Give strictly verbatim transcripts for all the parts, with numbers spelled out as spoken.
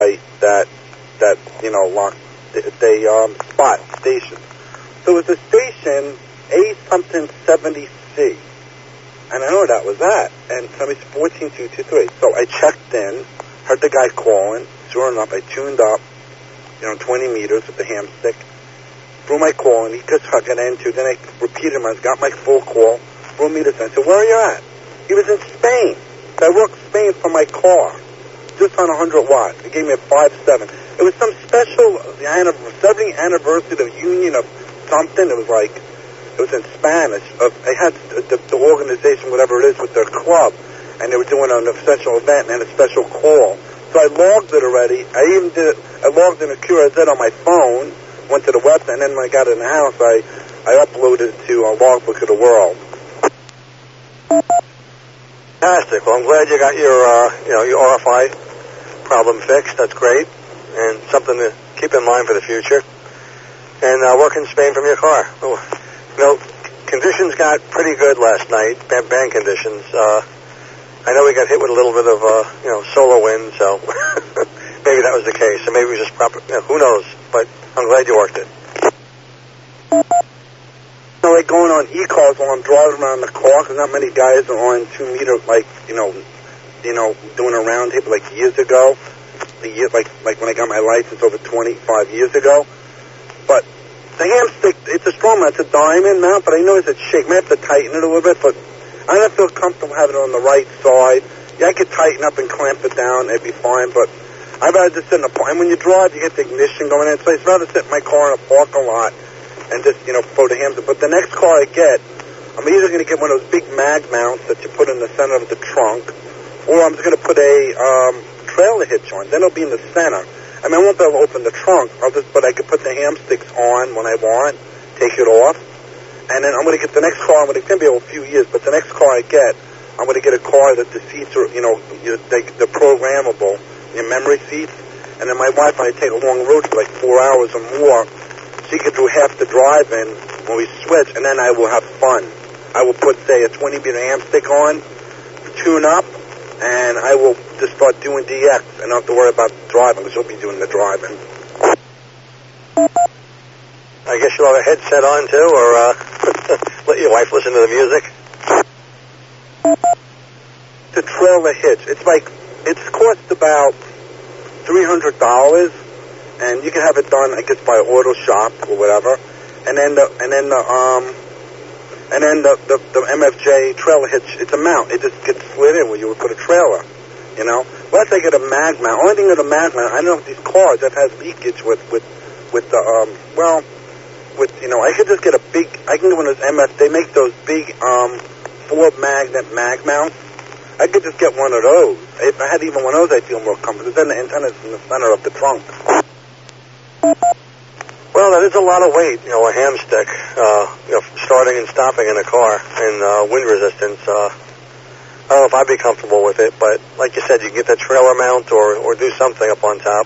they that that you know lock they, they um, spot station. So it was a station A something seventy C, and I know that was that. And somebody fourteen two two three. So I checked in, heard the guy calling. Sure enough, I tuned up, you know, twenty meters with the ham stick. Threw my call, and he just got into. Then I repeated him. I got my full call. Threw meters. I said, "Where are you at?" He was in Spain. So I worked Spain from my car, just on one hundred watts. He gave me a five seven. It was some special seventieth anniversary of Union of something. It was like, it was in Spanish. Of, I had the, the organization, whatever it is, with their club, and they were doing an special event and a special call. So I logged it already. I even did it. I logged in a Q R Z on my phone, went to the website, and then when I got it in the house, I, I uploaded it to a logbook of the world. Fantastic. Well, I'm glad you got your, uh, you know, your R F I problem fixed. That's great, and something to keep in mind for the future. And uh, work in Spain from your car. Oh, you know, conditions got pretty good last night. Bad, bad conditions. Uh, I know we got hit with a little bit of, uh, you know, solar wind, so maybe that was the case. So maybe it was just proper. You know, who knows? But I'm glad you worked it. You know, like going on e-cars while I'm driving around the car, because not many guys are on two meter, like, you know, you know, doing a round table like years ago. The year, like, like when I got my license over twenty-five years ago. But the ham stick, it's a strong mount. It's a diamond mount, but I notice it's shake. I have to tighten it a little bit, but I don't feel comfortable having it on the right side. Yeah, I could tighten up and clamp it down. It'd be fine, but I'd rather just sit in the park. And when you drive, you get the ignition going in. So I'd rather sit in my car in a parking lot and just, you know, throw the hams in. But the next car I get, I'm either going to get one of those big mag mounts that you put in the center of the trunk, or I'm just going to put a um, trailer hitch on. Then it'll be in the center. I mean, I won't be able to open the trunk, I'll just, but I could put the ham sticks on when I want, take it off. And then I'm going to get the next car. I'm going to, it's going to be a few years, but the next car I get, I'm going to get a car that the seats are, you know, they, they're programmable, your memory seats. And then my wife and I take a long road for like four hours or more. She could do half the drive-in when we switch, and then I will have fun. I will put, say, a twenty meter ham stick on, tune up, and I will just start doing D X and not have to worry about driving, because she'll be doing the driving. I guess you'll have a headset on, too, or uh, let your wife listen to the music? The trailer hitch, it's like, it's cost about three hundred dollars, and you can have it done, I guess, by an auto shop or whatever. And then the, and then the, um, and then the, the, the M F J trailer hitch, it's a mount. It just gets slid in where you would put a trailer, you know? Unless I get a mag mount. Only thing with a mag mount, I don't know if these cars that has leakage with, with, with the, um, well, with, you know, I could just get a big, I can get one of those M F, they make those big, um, four magnet mag mounts. I could just get one of those. If I had even one of those, I'd feel more comfortable. Then the antenna's in the center of the trunk. Well, that is a lot of weight, you know, a ham stick, uh, you know, starting and stopping in a car, and uh, wind resistance. Uh, I don't know if I'd be comfortable with it, but like you said, you can get that trailer mount or, or do something up on top.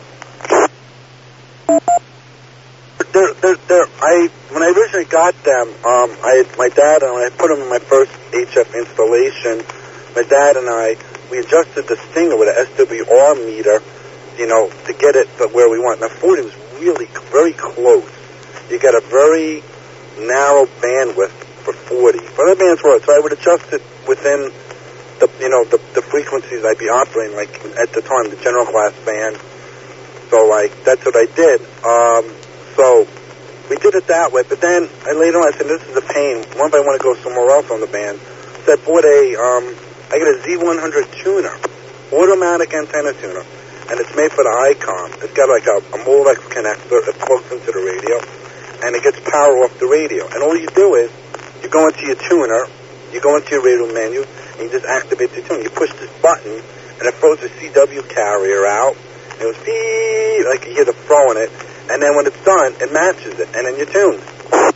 They're, they're, they're, I, when I originally got them, um, I, my dad and I put them in my first H F installation. My dad and I, we adjusted the Stinger with an S W R meter, you know, to get it to where we want. Now, forty was really very close. You got a very narrow bandwidth for forty. But other bands were, so I would adjust it within the, you know, the, the frequencies I'd be operating, like at the time, the general class band. So, like, that's what I did. Um, so, we did it that way. But then, I later on, I said, this is a pain. What if I want to go somewhere else on the band? So I bought a, um, I got a Z one hundred tuner, automatic antenna tuner. And it's made for the ICOM. It's got like a, a Molex connector that plugs into the radio, and it gets power off the radio. And all you do is, you go into your tuner, you go into your radio menu, and you just activate the tuner. You push this button, and it throws a C W carrier out, and it goes beep, like you hear the throw in it, and then when it's done, it matches it, and then you're tuned.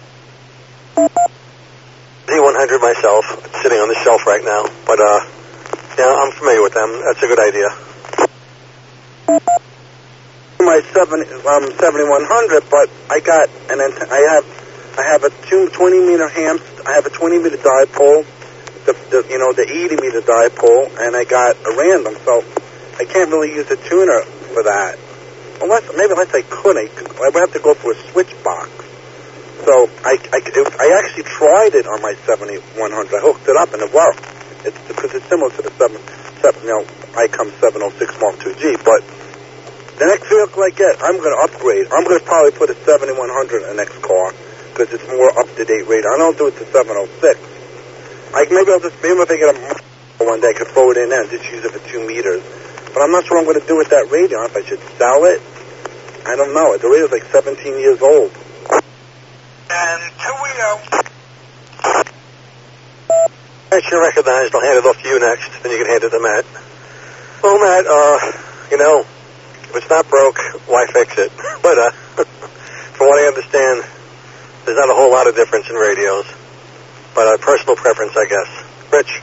Z one hundred myself, it's sitting on the shelf right now, but uh, yeah, I'm familiar with them. That's a good idea. My seven, um, seventy-one hundred, but I got an I have I have a two, twenty meter ham. I have a twenty meter dipole, the, the you know the eighty meter dipole, and I got a random. So I can't really use a tuner for that. unless maybe unless I could, I, could, I would have to go for a switch box. So I, I, it, I actually tried it on my seventy-one hundred. I hooked it up and it worked. It's because it's similar to the seven, seven you know, ICOM seven oh six Mark two G. But the next vehicle I get, I'm going to upgrade. I'm going to probably put a seventy-one hundred in the next car because it's more up to date radar. I don't do it to seven oh six. Like maybe I'll just maybe if I get a one day I could throw it in there and just use it for two meters. But I'm not sure what I'm going to do with that radio. If I should sell it, I don't know. The radio's like seventeen years old. And two we go. Matt, you're recognized. I'll hand it off to you next. Then you can hand it to Matt. Well, Matt, uh, you know, if it's not broke, why fix it? But uh, from what I understand, there's not a whole lot of difference in radios. But uh, personal preference, I guess. Rich.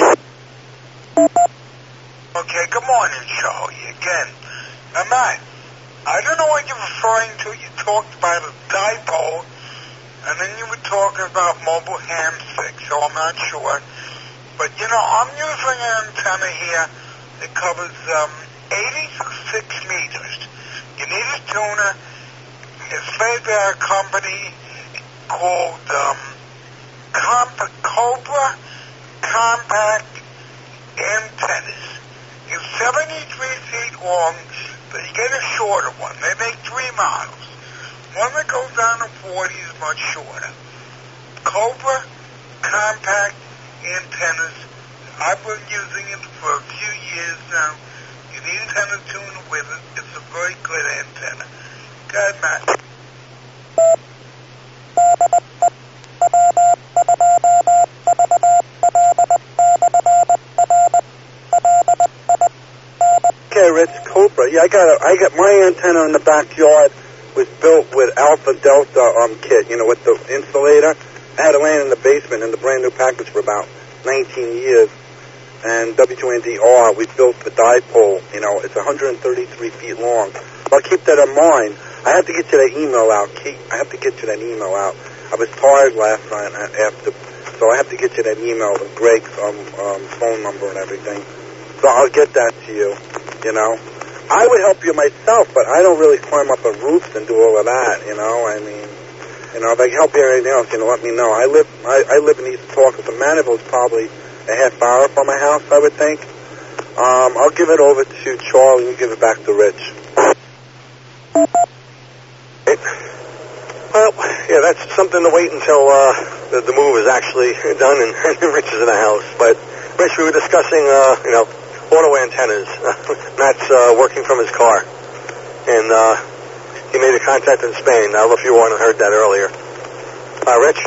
Okay, good morning, Charlie, again. Now, Matt, I don't know what you're referring to. You talked about a dipole, and then you were talking about mobile ham stick, so I'm not sure. But, you know, I'm using an antenna here that covers um, eighty-six meters. You need a tuner. It's made by a company called um, Comp- Cobra Compact Antennas. It's seventy-three feet long, but you get a shorter one. They make three models. One that goes down to forty is much shorter. Cobra Compact Antennas. I've been using it for a few years now. You need antenna tuner with it. It's a very good antenna. Go ahead, Matt. Okay, Rich, Cobra. Yeah, I got a, I got my antenna in the backyard was built with Alpha Delta um kit, you know, with the insulator. I had it laying in the basement in the brand new package for about nineteen years. And W two N D R, we built the dipole, you know, it's one hundred thirty-three feet long. I'll keep that in mind. I have to get you that email out, Kate. I have to get you that email out. I was tired last night after, so I have to get you that email with Greg's um, um, phone number and everything. So I'll get that to you, you know. I would help you myself, but I don't really climb up on roofs and do all of that, you know. I mean, you know, if I can help you or anything else, you know, let me know. I live I, I live in East Talk. The Mandeville's probably a half hour from my house, I would think. Um, I'll give it over to Charlie and you give it back to Rich. Well, yeah, that's something to wait until uh, the, the move is actually done and, and Rich is in the house. But, Rich, we were discussing, uh, you know, auto antennas. Matt's uh, working from his car. And uh, he made a contact in Spain. I don't know if you wanted heard that earlier. Uh, Rich?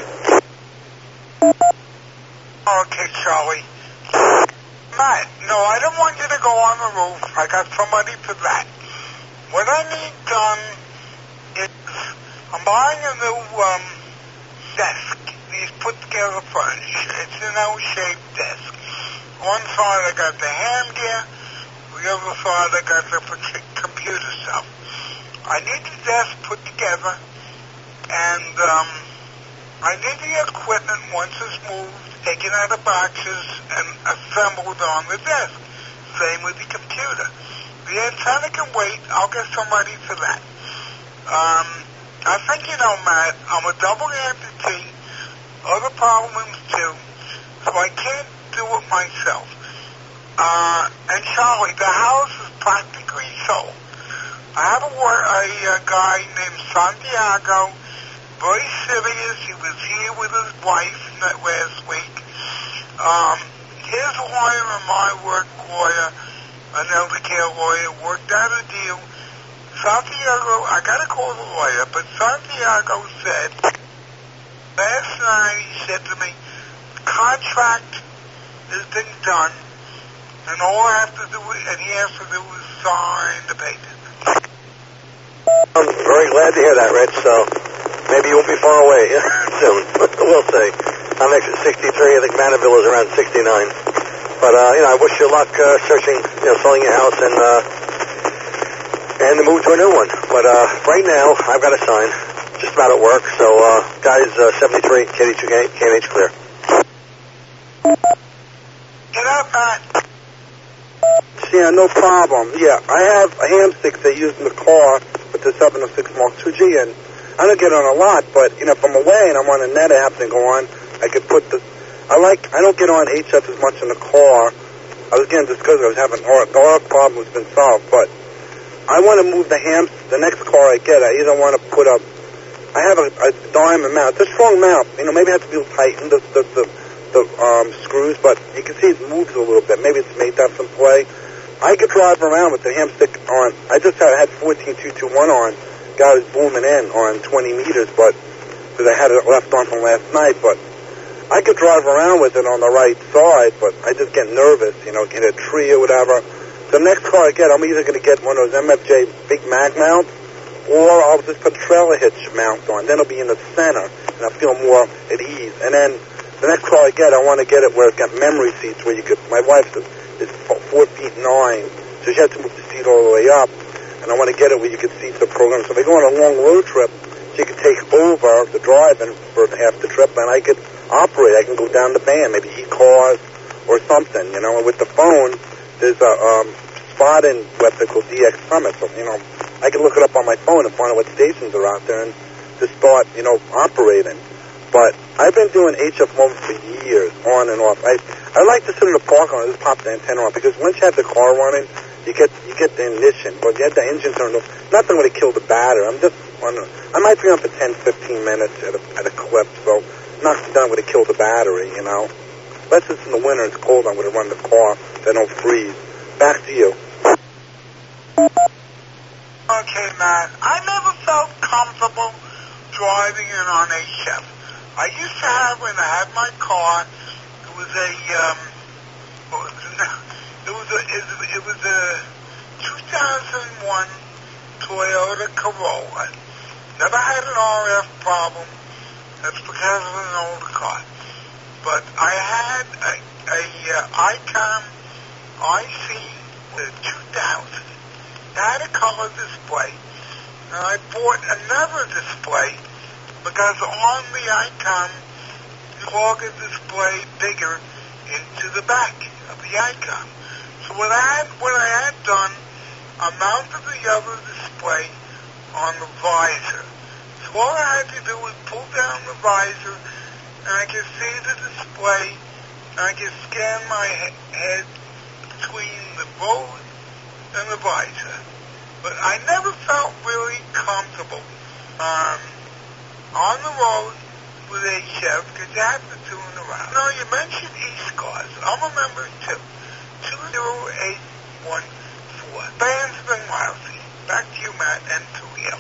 Okay, Charlie. Matt, no, I don't want you to go on the roof. I got somebody for that. What I need done is I'm buying a new um, desk. These put together furniture. It's an L-shaped desk. One side I got the hand gear. The other side I got the computer stuff. I need the desk put together, and um, I need the equipment once it's moved, taken out of boxes, and assembled on the desk. Same with the computer. The antenna can wait. I'll get somebody for that. Um, I think you know, Matt, I'm a double amputee, other problems too, so I can't do it myself. Uh, and Charlie, the house is practically sold. I have a, a, a guy named Santiago, very serious. He was here with his wife last week. Um, his lawyer and my work lawyer, an elder care lawyer, worked out a deal. Santiago, I got to call the lawyer, but Santiago said, last night he said to me, the contract has been done, and all I have to do, and he has to do is sign the paper. I'm very glad to hear that, Rich, so maybe you won't be far away soon. We'll see. I'm exit sixty-three. I think Mandeville is around sixty-nine. But, uh, you know, I wish you luck uh, searching, you know, selling your house and uh, and the move to a new one. But uh, right now, I've got a sign just about at work. So, uh, guys, uh, seventy-three, K D two K and H clear. Get up, Matt. yeah, no problem. Yeah, I have a ham stick they use in the car with the seven oh six Mark two G, and I don't get on a lot, but, you know, if I'm away and I'm on a net I happen to go on, I could put the, I like, I don't get on H F as much in the car. I was getting discouraged. I was having, or the oil problem has been solved, but I want to move the ham, the next car I get, I either want to put up, I have a, a diamond mount. It's a strong mount. You know, maybe it has to be tightened, the, the, the, the um, screws, but you can see it moves a little bit. Maybe it's made to have some play. I could drive around with the ham stick on. I just had, had fourteen two twenty-one on. Guy was booming in on twenty meters, but because I had it left on from last night, but I could drive around with it on the right side, but I just get nervous, you know, get a tree or whatever. The next car I get, I'm either going to get one of those M F J big mag mounts, or I'll just put trailer hitch mount on. Then it'll be in the center, and I'll feel more at ease. And then the next car I get, I want to get it where it's got memory seats, where you could, my wife is, is four feet nine, so she had to move the seat all the way up. And I want to get it where you could see the program. So if I go on a long road trip, she could take over the driving for half the trip, and I could operate. I can go down the band, maybe eat cars or something, you know. And with the phone, there's a um, spotting website called D X Summit. So, you know, I can look it up on my phone and find out what stations are out there and just start, you know, operating. But I've been doing H F one for years, on and off. I I like to sit in the park and just pop the antenna on, because once you have the car running, You get you get the ignition, but you have the engine turned off. Nothing would have killed the battery. I'm just on. I might be on for ten, fifteen minutes at a, at a clip, so nothing done would have killed the battery, you know. Unless it's in the winter, it's cold, I would have run the car, so I don't freeze. Back to you. Okay, Matt. I never felt comfortable driving in on a Chef. I used to have, when I had my car, it was a, um, what was it? It was a, it was a two thousand one Toyota Corolla. Never had an R F problem. That's because of an old car. But I had a, a uh, ICOM I C the two thousand. It had a color display. And I bought another display because on the ICOM, you plug a display bigger into the back of the ICOM. So what I had, what I had done, I mounted the other display on the visor. So all I had to do was pull down the visor, and I could see the display, and I could scan my he- head between the road and the visor. But I never felt really comfortable um, on the road with a Chef, because you have to tune around. Now, you mentioned E-Scars. I'm a member, too. two zero eight one four. Bands been lousy. Back to you, Matt, and to you.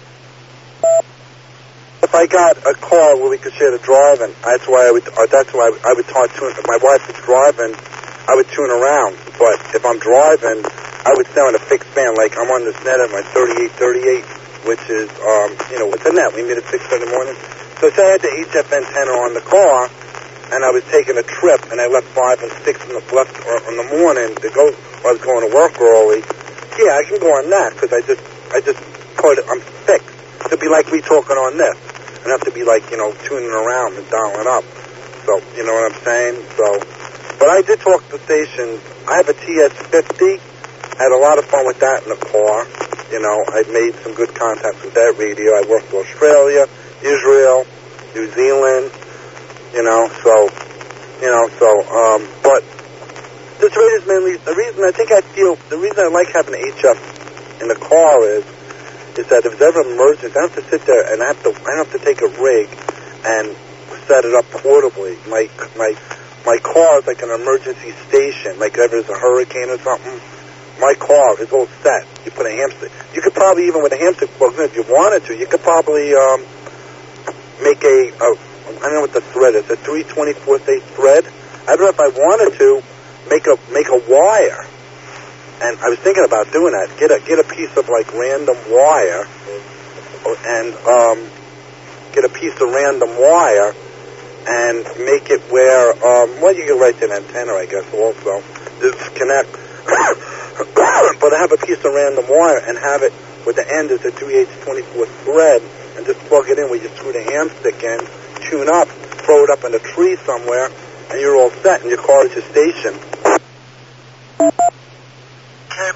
If I got a car where we could share the driving, that's why I would. Or that's why I would start tuning. If my wife was driving, I would tune around. But if I'm driving, I would stay on a fixed band. Like I'm on this net at my thirty-eight thirty-eight, which is, um, you know, it's a net. We meet at six in the morning. So say I had the H F antenna on the car, and I was taking a trip, and I left five and six in the left or in the morning to go. I was going to work early. Yeah, I can go on that because I just, I just put it. I'm fixed. It'd be like me talking on this. I'd have to be like, you know, tuning around and dialing up. So you know what I'm saying. So, but I did talk to stations. I have a T S fifty. I had a lot of fun with that in the car. You know, I made some good contacts with that radio. I worked with Australia, Israel, New Zealand. You know, so, you know, so, um, but this radio's mainly, the reason I think I feel, the reason I like having H F in the car is, is that if there's ever an emergency, I don't have to sit there and I have to, I don't have to take a rig and set it up portably. My, my, my car is like an emergency station, like if there's a hurricane or something. My car is all set. You put a hamster, you could probably, even with a hamster plugged in, if you wanted to, you could probably, um, make a, a I don't know what the thread is. A three twenty-fourth eighth thread. I don't know if I wanted to make a make a wire, and I was thinking about doing that. Get a get a piece of like random wire, and um, get a piece of random wire, and make it where um, well, you can write an antenna, I guess. Also, just connect. But I have a piece of random wire and have it with the end is a three eighths twenty-fourth thread, and just plug it in where you screw the ham stick in. Tune up, throw it up in a tree somewhere, and you're all set, and your car is your station.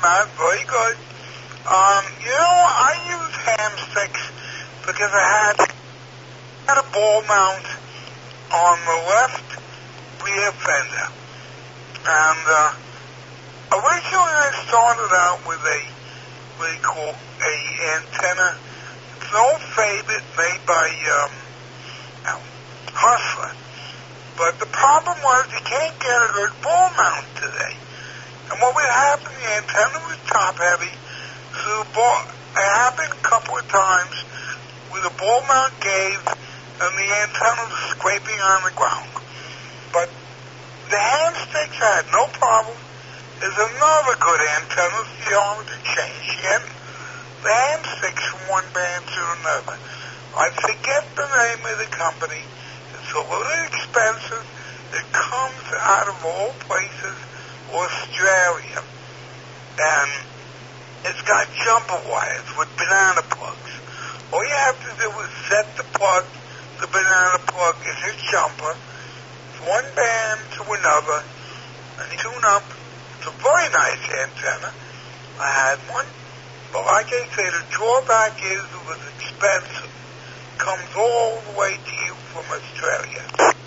Matt. Very good. Um, you know, I use ham sticks because I had, had a ball mount on the left rear fender. And uh, originally I started out with a, what do you call, a antenna. It's an old favorite made by um, Hustler. But the problem was you can't get a good ball mount today. And what would happen, the antenna was top heavy, so the ball, it happened a couple of times where the ball mount gave and the antenna was scraping on the ground. But the ham sticks I had no problem. There's another good antenna you don't have to change yet. The ham sticks from one band to another. I forget the name of the company. It's a little expensive. It comes out of all places, Australia. And it's got jumper wires with banana plugs. All you have to do is set the plug. The banana plug is a jumper. It's one band to another. And you tune up. It's a very nice antenna. I had one. But like I say, the drawback is it was expensive. Comes all the way to you from Australia.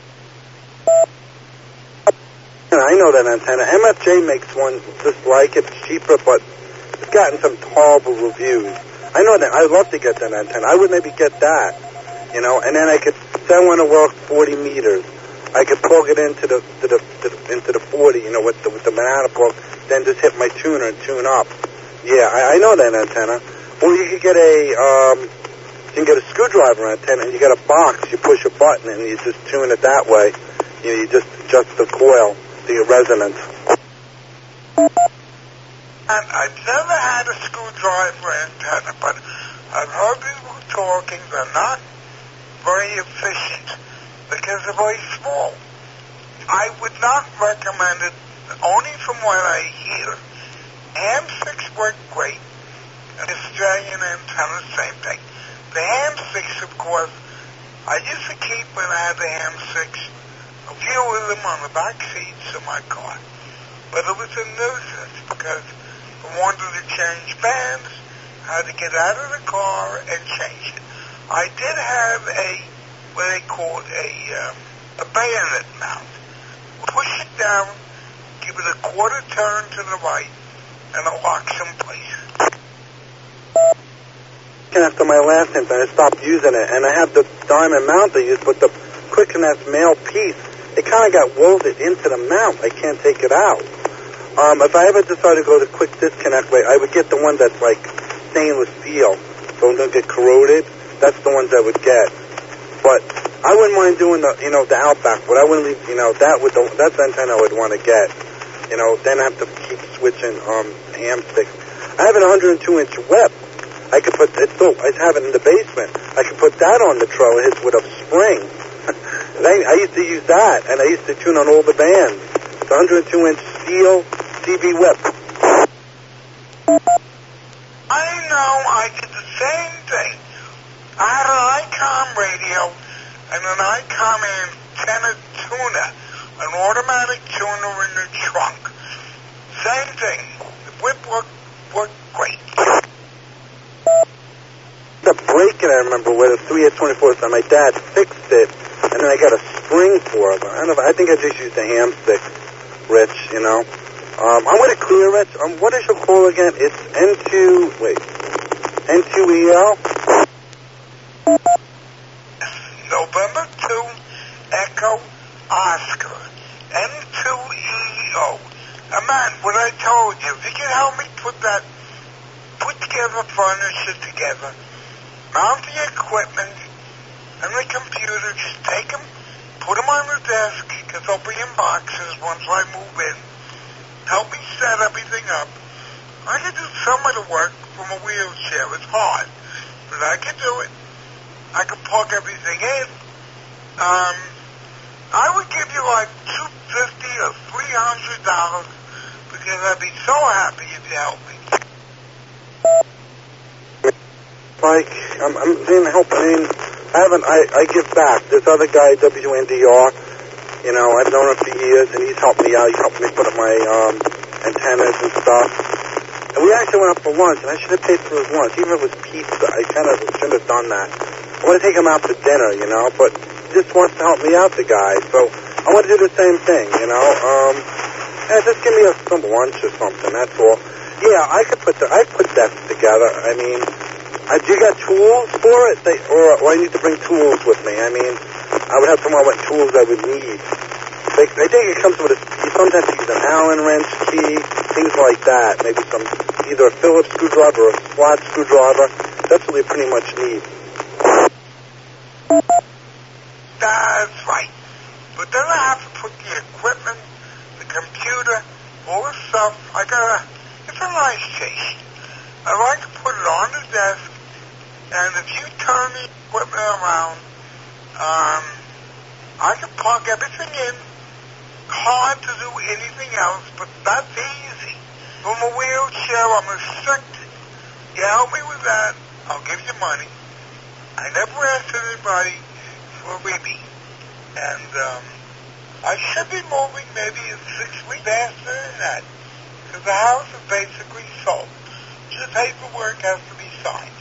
I know that antenna. M F J makes one just like it. It's cheaper, but it's gotten some horrible reviews. I know that. I'd love to get that antenna. I would maybe get that, you know, and then I could say I want to work forty meters. I could plug it into the, to the, to the into the forty, you know, with the, with the banana plug, then just hit my tuner and tune up. Yeah, I, I know that antenna. Or you could get a, um, you can get a screwdriver antenna, and you get a box. You push a button, and you just tune it that way. You know, you just adjust the coil, the resonance. And I've never had a screwdriver antenna, but I've heard people talking they're not very efficient because they're very small. I would not recommend it, only from what I hear. Ham sticks work great. An Australian antenna, same thing. The ham sticks, of course, I used to keep when I had the ham sticks, a few of them on the back seats of my car. But it was a nuisance because I wanted to change bands, I had to get out of the car and change it. I did have a, what they call a, um, a bayonet mount. Push it down, give it a quarter turn to the right, and it locks in place. After my last antenna, I stopped using it, and I have the diamond mount I use, but the Quick Connect male piece, it kind of got welded into the mount. I can't take it out. Um, if I ever decide to go the quick disconnect way, I would get the one that's like stainless steel, so it don't get corroded. That's the ones I would get. But I wouldn't mind doing the, you know, the Outback, but I wouldn't leave, you know, that would the, that's the antenna I would want to get. You know, then I have to keep switching um, ham sticks. I have an one hundred two inch whip. I could put, it's still, I have it in the basement. I could put that on the trailer with a spring. And I, I used to use that, and I used to tune on all the bands. It's a one hundred two inch steel C B whip. I know, I did the same thing. I had an ICOM radio and an ICOM antenna tuner, an automatic tuner in the trunk. Same thing. The whip worked, worked great. The break-in, I remember, with a three eight twenty-four, so my dad fixed it, and then I got a spring for it. I don't know, I think I just used a ham stick, Rich, you know. Um, I'm going to clear it. Um, what is your call again? It's N two, wait, N two E L? November two, Echo, Oscar, N two E O. And man, what I told you, if you can help me put that, put together furniture together, mount the equipment and the computer, just take them, put them on the desk, because they'll be in boxes once I move in. Help me set everything up. I can do some of the work from a wheelchair. It's hard, but I can do it. I can plug everything in. Um, I would give you like two hundred fifty dollars or three hundred dollars because I'd be so happy if you help me. Like, I'm, I'm being helped. I mean, I haven't, I, I give back. This other guy, W N D R, you know, I've known him for years, and he's helped me out. He's helped me put up my um, antennas and stuff. And we actually went out for lunch, and I should have paid for his lunch, even if it was pizza. I kind of shouldn't have done that. I want to take him out to dinner, you know, but he just wants to help me out, the guy. So I want to do the same thing, you know. Um, yeah, just give me a, some lunch or something, that's all. Yeah, I could put the, I put desks together. I mean, uh, do you got tools for it? They, or, or I need to bring tools with me? I mean, I would have to know what tools I would need. They, I think it comes with a, you sometimes use an Allen wrench key, things like that. Maybe some, either a Phillips screwdriver or a slot screwdriver. That's what we pretty much need. That's right. But then I have to put the equipment, the computer, all the stuff. I gotta, it's a nice taste. I like to put it on the desk, and if you turn the equipment around, um, I can plug everything in. Hard to do anything else, but that's easy. From a wheelchair, I'm restricted. You help me with that, I'll give you money. I never asked anybody for a rebate. And, um, I should be moving maybe in six weeks faster than that. Because the house is basically sold. Just paperwork has to be signed.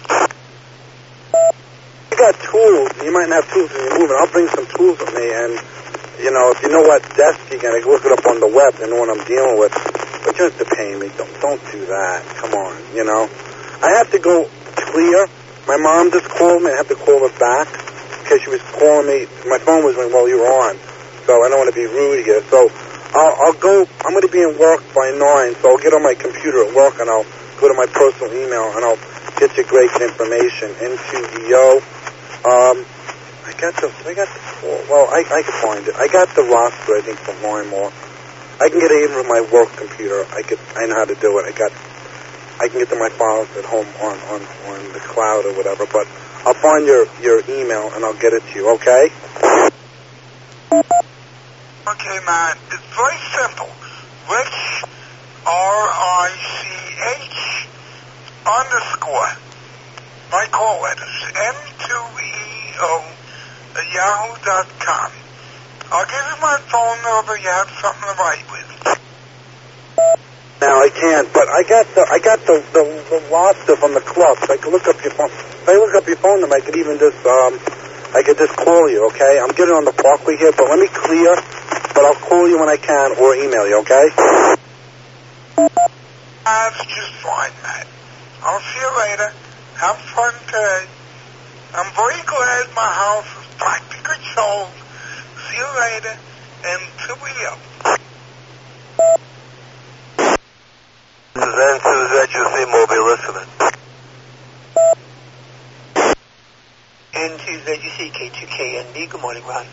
You got tools. You might not have tools when you're moving. I'll bring some tools with me, and, you know, if you know what desk you're going to look it up on the web and know what I'm dealing with. But you have to pay me. Don't, don't do that. Come on, you know. I have to go clear. My mom just called me. I have to call her back because she was calling me. My phone was ringing while you were on, so I don't want to be rude here. So I'll, I'll go. I'm going to be in work by nine, so I'll get on my computer at work and I'll go to my personal email and I'll get you great information into the O. Um, I got the. I got the. Well, I I can find it. I got the roster. I think from Lorimore. I can get it even with my work computer. I could. I know how to do it. I got. I can get to my files at home on, on, on the cloud or whatever, but I'll find your, your email and I'll get it to you, okay? Okay, man. It's very simple. Rich, R I C H, underscore, my call letters, M two E O, at yahoo dot com. I'll give you my phone number. You have something to write with. Now I can't, but I got the I got the, the, the roster from the club. So I can look up your phone. If I look up your phone number, I could even just um I could just call you, okay? I'm getting on the Parkway here, but let me clear. But I'll call you when I can or email you, okay? That's just fine, Matt. I'll see you later. Have fun today. I'm very glad my house is practically sold. See you later, and till we up. This is N two Z U C Mobile listening. N two Z U C K two K N B. Good morning, Ron.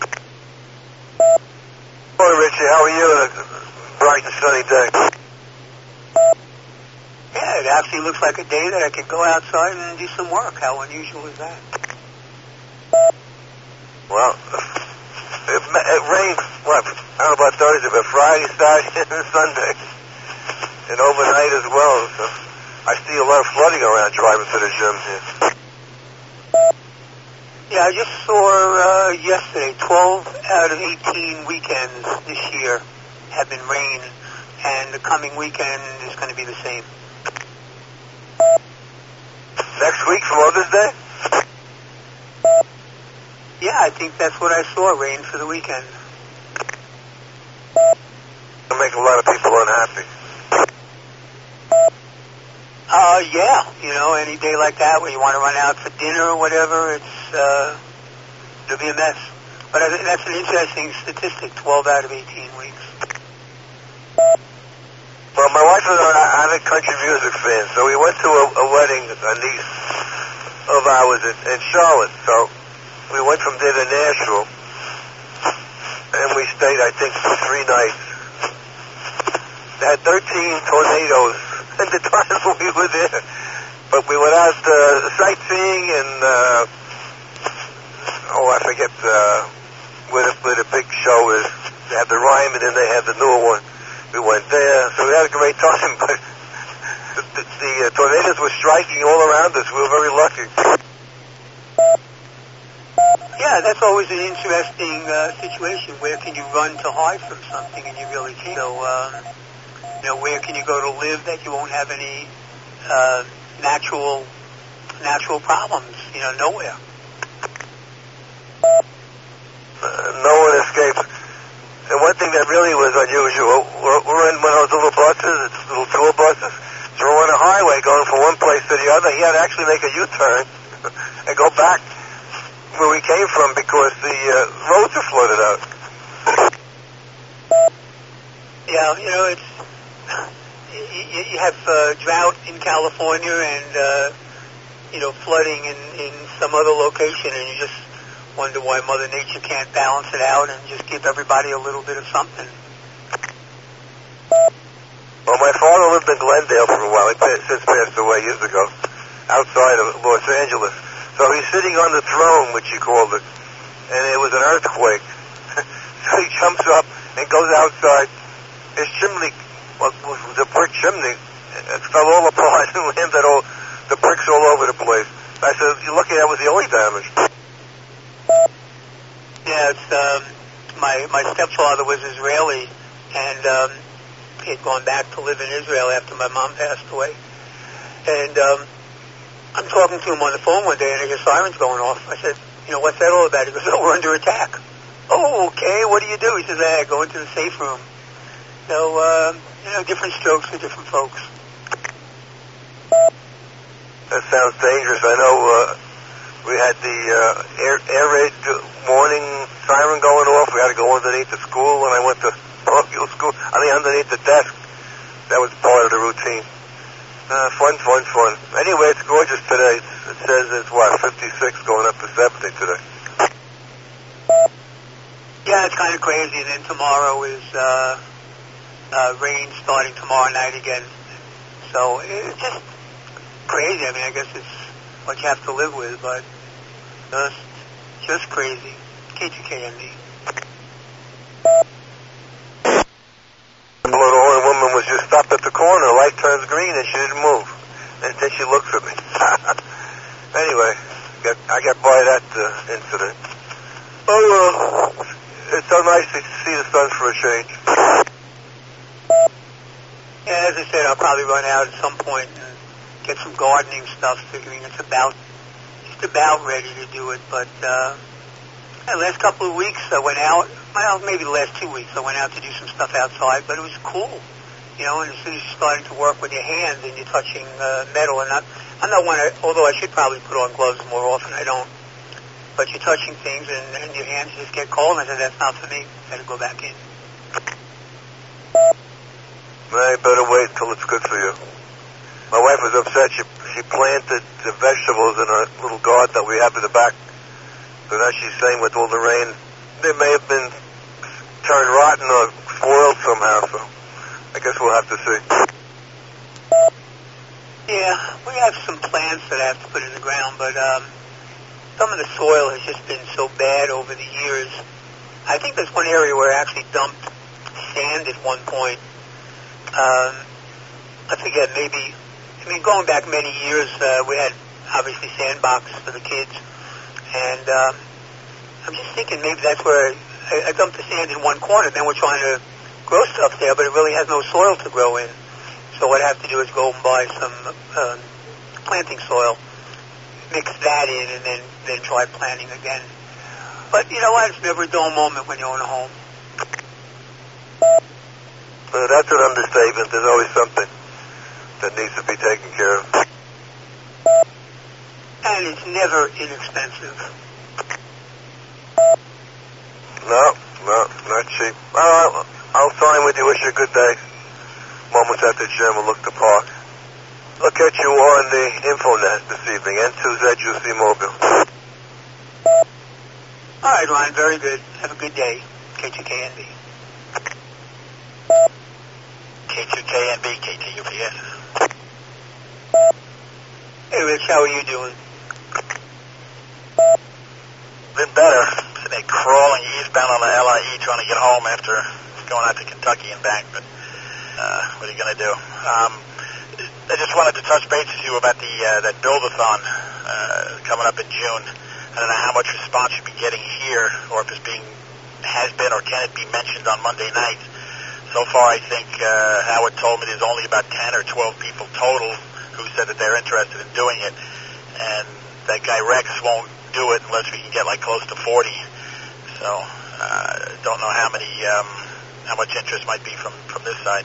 Morning, Richie. How are you on a bright and sunny day? Yeah, it actually looks like a day that I could go outside and do some work. How unusual is that? Well, it, it rained, what, I don't know about Thursday, but Friday, Saturday, and Sunday. And overnight as well. So I see a lot of flooding around driving to the gym here. Yeah, I just saw uh, yesterday twelve out of eighteen weekends this year have been rain, and the coming weekend is going to be the same. Next week for Mother's Day? Yeah, I think that's what I saw, rain for the weekend. It'll make a lot of people unhappy. Uh, yeah, you know, any day like that where you want to run out for dinner or whatever, it's, uh, it'll be a mess. But I think that's an interesting statistic, twelve out of eighteen weeks. Well, my wife and I are avid country music fans, so we went to a, a wedding, a niece of ours in, in Charlotte, so we went from there to Nashville, and we stayed, I think, for three nights. They had thirteen tornadoes at the time we were there. But we went out uh, sightseeing and, uh, oh, I forget uh, where, the, where the big show is. They had the Ryman and they had the newer one. We went there, so we had a great time, but the, the, the uh, tornadoes were striking all around us. We were very lucky. Yeah, that's always an interesting uh, situation. Where can you run to hide from something and you really can't? So, um, You know, where can you go to live that you won't have any uh, natural natural problems? You know, nowhere. Uh, no one escapes. And one thing that really was unusual, we're, we're in one of those little buses, it's little tour buses. So we're on a highway going from one place to the other. He had to actually make a U-turn and go back where we came from because the uh, roads are flooded out. Yeah, you know, it's you, you have uh, drought in California and uh, you know, flooding in, in some other location, and you just wonder why Mother Nature can't balance it out and just give everybody a little bit of something. Well, my father lived in Glendale for a while. He pa- since passed away years ago, outside of Los Angeles. So he's sitting on the throne, which he called it, and it was an earthquake. So he jumps up and goes outside. His chimney, well, was a brick chimney, it fell all apart and landed all the bricks all over the place. I said, "You're lucky that was the only damage." Yeah, it's, um, my my stepfather was Israeli, and um, he had gone back to live in Israel after my mom passed away. And um, I'm talking to him on the phone one day, and I hear sirens going off. I said, "You know, what's that all about?" He goes, "Oh, we're under attack." "Oh, okay. What do you do?" He says, "I go into the safe room." So, uh, you know, different strokes for different folks. That sounds dangerous. I know uh, we had the uh, air, air raid warning siren going off. We had to go underneath the school when I went to parochial school. I mean, underneath the desk. That was part of the routine. Uh, fun, fun, fun. Anyway, it's gorgeous today. It's, it says it's, what, fifty-six going up to seventy today. Yeah, it's kind of crazy. And then tomorrow is uh, uh, rain starting tomorrow night again. So it's just crazy. I mean, I guess it's what you have to live with, but just, just crazy. K T K N D. The little woman was just stopped at the corner. Light turns green and she didn't move. And then she looks at me. Anyway, got, I got by that uh, incident. Oh, uh, it's so nice to see the sun for a change. Yeah, as I said, I'll probably run out at some point and get some gardening stuff, figuring it's about just about ready to do it. But uh, the last couple of weeks I went out, well, maybe the last two weeks I went out to do some stuff outside, but it was cool. You know, and as soon as you're starting to work with your hands and you're touching uh, metal, and not, I'm not one, although I should probably put on gloves more often, I don't. But you're touching things and, and your hands just get cold, and I said, that's not for me. I got to go back in. Well, you better wait till it's good for you. My wife was upset. She she planted the vegetables in a little garden that we have in the back. So now she's saying with all the rain, they may have been turned rotten or spoiled somehow. So I guess we'll have to see. Yeah, we have some plants that I have to put in the ground, but um, some of the soil has just been so bad over the years. I think there's one area where I actually dumped sand at one point. Um, I forget, maybe, I mean, going back many years, uh, we had obviously sandboxes for the kids, and um, I'm just thinking maybe that's where I, I dumped the sand in one corner, then we're trying to grow stuff there, but it really has no soil to grow in. So what I have to do is go and buy some um, planting soil, mix that in, and then, then try planting again. But you know what? It's never a dull moment when you own a home. Uh, that's an understatement. There's always something that needs to be taken care of. And it's never inexpensive. No, no, not cheap. Uh, I'll sign with you. Wish you a good day. Mom was at the gym. We'll look to park. Look at you on the InfoNet this evening. N two Z U C Mobile. All right, Ron. Very good. Have a good day. K two K N B. K two K N B, K T U P S. Hey, Rich, how are you doing? Been better. Today crawling eastbound on the L I E trying to get home after going out to Kentucky and back, but uh, what are you going to do? Um, I just wanted to touch base with you about the uh, that build-a-thon uh, coming up in June. I don't know how much response you've been getting here, or if it's being, has been or can it be mentioned on Monday night. so far, I think uh, Howard told me there's only about ten or twelve people total who said that they're interested in doing it. And that guy Rex won't do it unless we can get like close to forty. So uh, don't know how many, um, how much interest might be from, from this side.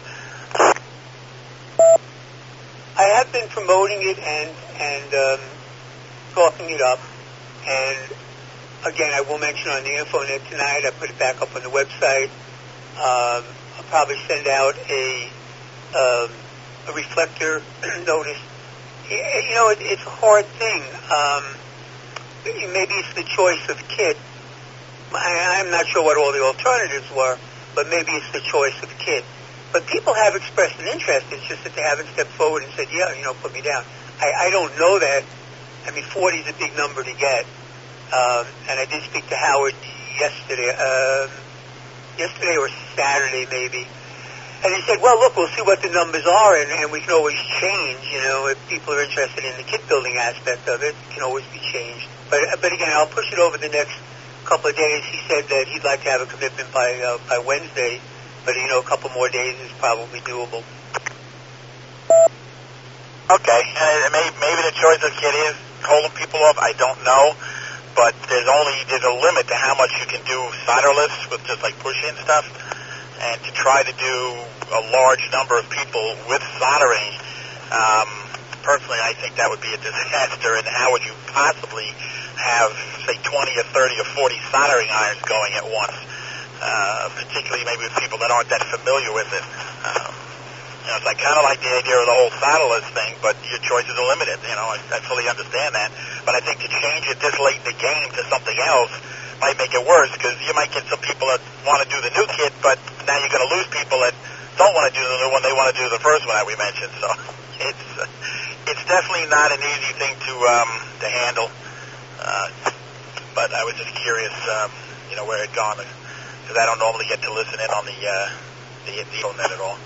I have been promoting it and and um, talking it up. And again, I will mention on the InfoNet tonight. I put it back up on the website. Um, I'll probably send out a um, a reflector notice. You know, it, it's a hard thing. Um, maybe it's the choice of kit. I, I'm not sure what all the alternatives were, but maybe it's the choice of kit. But people have expressed an interest. It's just that they haven't stepped forward and said, yeah, you know, put me down. I, I don't know that. I mean, forty is a big number to get. Um, and I did speak to Howard yesterday, um, yesterday or Saturday maybe. And he said, well, look, we'll see what the numbers are, and, and we can always change. You know, if people are interested in the kit building aspect of it, it can always be changed. But, but again, I'll push it over the next couple of days. He said that he'd like to have a commitment by uh, by Wednesday, but, you know, a couple more days is probably doable. Okay, and maybe, maybe the choice of kit is holding people off. I don't know, but there's only there's a limit to how much you can do solderless with just like push-in stuff, and to try to do a large number of people with soldering. Um, personally, I think that would be a disaster. And how would you possibly have, say, twenty or thirty or forty soldering irons going at once? Uh, particularly maybe with people that aren't that familiar with it. Um, You know, so I kind of like the idea of the whole solderless thing, but your choices are limited. You know, I, I fully understand that. But I think to change it this late in the game to something else might make it worse, because you might get some people that want to do the new kit, but now you're going to lose people that don't want to do the new one. They want to do the first one that we mentioned. So it's uh, it's definitely not an easy thing to um, to handle. Uh, but I was just curious, um, you know, where it gone, because I don't normally get to listen in on the uh, the internet at all.